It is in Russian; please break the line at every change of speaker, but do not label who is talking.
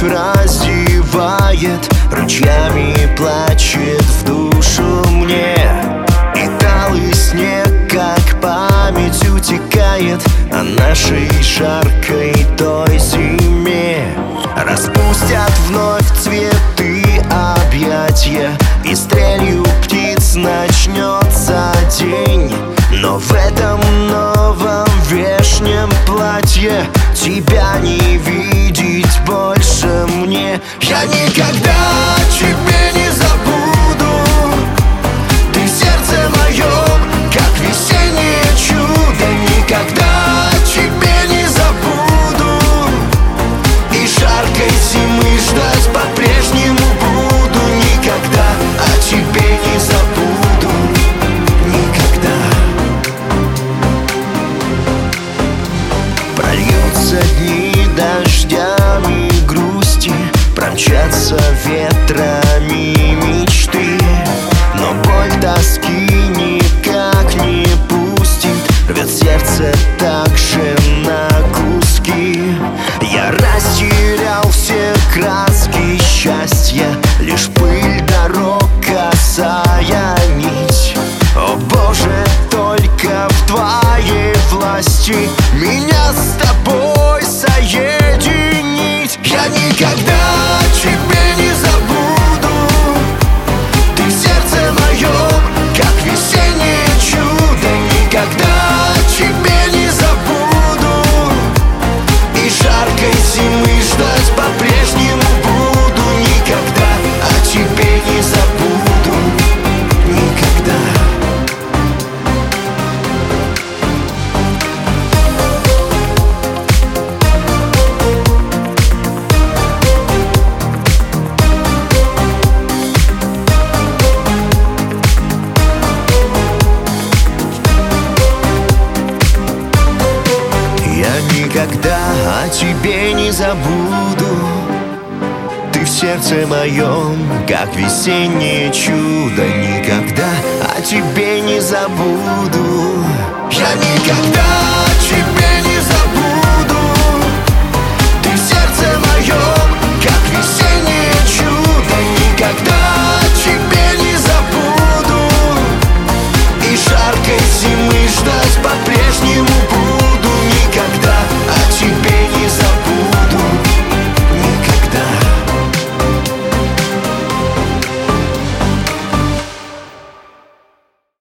любовь раздевает, ручьями плачет в душу мне. И талый снег, как память, утекает о нашей жаркой той зиме. Распустят вновь цветы объятья, и стрелью птиц начнется день. Но в этом новом вешнем платье тебя не видеть больше мне. Я никогда тебе не забуду. Ты в сердце моем, как весеннее чудо. Никогда тебе не забуду. И жаркой зимы ждать по-прежнему буду. Никогда о тебе не забуду. Никогда. Прольются дни дождями грусти, промчатся ветрами мечты, но боль тоски никак не пустит, рвет сердце так же на куски. Я растерял все краски счастья, лишь пыль дорог косая нить. О Боже, только в твоей власти меня с тобой соединить. Я никогда тебе не забуду. Ты в сердце моем, как весеннее чудо. Никогда тебе не забуду. И жаркой зимы ждать по-прежнему буду. Никогда о тебе не забуду. Никогда. Никогда о тебе не забуду. Ты в сердце моем, как весеннее чудо. Никогда о тебе не забуду. Я никогда о тебе